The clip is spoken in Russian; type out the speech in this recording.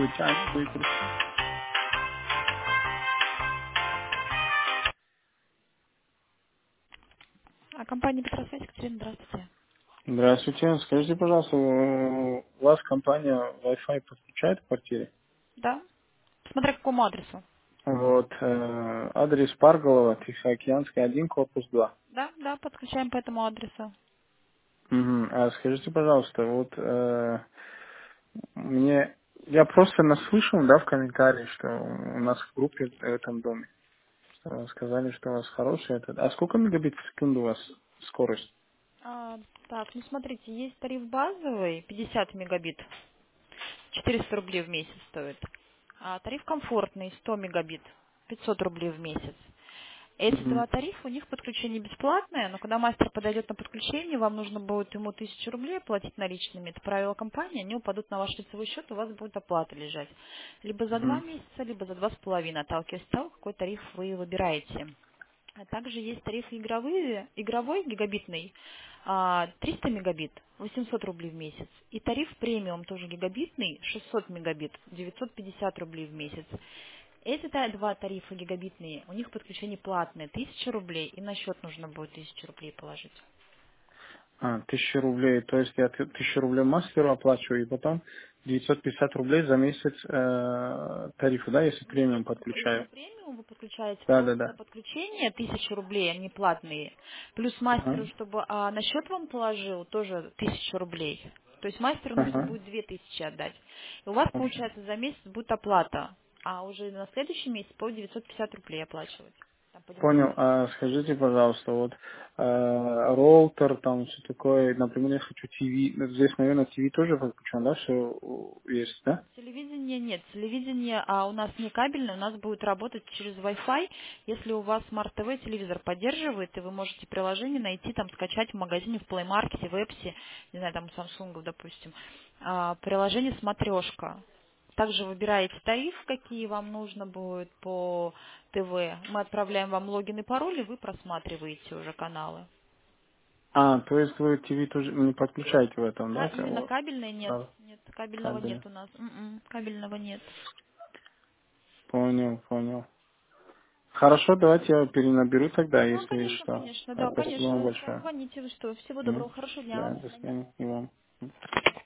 Тянет, выкрутит. Компания Петросвязь, Екатерина, здравствуйте. Здравствуйте. Скажите, пожалуйста, у вас компания Wi-Fi подключает в квартире? Да? Смотря к какому адресу. Вот, адрес Парголова, Тихоокеанский, 1, корпус 2. Да, да, подключаем по этому адресу. Мгм. А скажите, пожалуйста, вот мне, я просто наслышал, да, в комментарии, что у нас в группе в этом доме сказали, что у вас хороший этот. А сколько мегабит в секунду у вас скорость? Так, ну смотрите, есть тариф базовый, 50 мегабит, 400 рублей в месяц стоит. А тариф комфортный, 100 мегабит, 500 рублей в месяц. Эти Мгм. два тарифа, у них подключение бесплатное, но когда мастер подойдет на подключение, вам нужно будет ему 1000 рублей платить наличными. Это правило компании, они упадут на ваш лицевой счет, у вас будет оплата лежать. Либо за два Мгм. месяца, либо за 2,5, отталкиваясь от того, какой тариф вы выбираете. А также есть тарифы игровой гигабитный, 300 мегабит, 800 рублей в месяц. И тариф премиум, тоже гигабитный, 600 мегабит, 950 рублей в месяц. Эти два тарифа гигабитные, у них подключение платное, 1000 рублей, и на счет нужно будет 1000 рублей положить. 1000 рублей, то есть я 1000 рублей мастеру оплачиваю, и потом 950 рублей за месяц тарифу, да, если премиум Если подключаю. премиум вы подключаете Да, да, просто за да. подключение 1000 рублей, они платные, плюс мастеру, Ага. чтобы на счет вам положил, тоже 1000 рублей. То есть мастеру нужно Ага. будет 2000 отдать. И у вас, Окей. получается, за месяц будет оплата, а уже на следующий месяц по 950 рублей оплачивать. Там по Понял. депозиту. А скажите, пожалуйста, вот роутер, там все такое, например, я хочу ТВ, здесь, наверное, ТВ тоже подключен, да, все есть, да? Телевидение нет. Телевидение у нас не кабельное, у нас будет работать через Wi-Fi. Если у вас Smart TV телевизор поддерживает, и вы можете приложение найти, там скачать в магазине, в Play Market, в Эпси, не знаю, там у Samsung, допустим, приложение «Смотрешка». Также выбираете тариф, какие вам нужно будет по ТВ. Мы отправляем вам логин и пароль, и вы просматриваете уже каналы. То есть вы ТВ тоже не подключаете в этом, да? Именно кабельное нет. Да, Нет, кабельного кабель. нет у нас. Кабельного нет. Понял, понял. Хорошо, давайте я перенаберу тогда, Ну, если конечно, что. конечно, да, Спасибо вам конечно. большое. Звоните, вы что. Всего Мгм. доброго, хорошего дня Да, вам, до до свидания. свидания. И вам.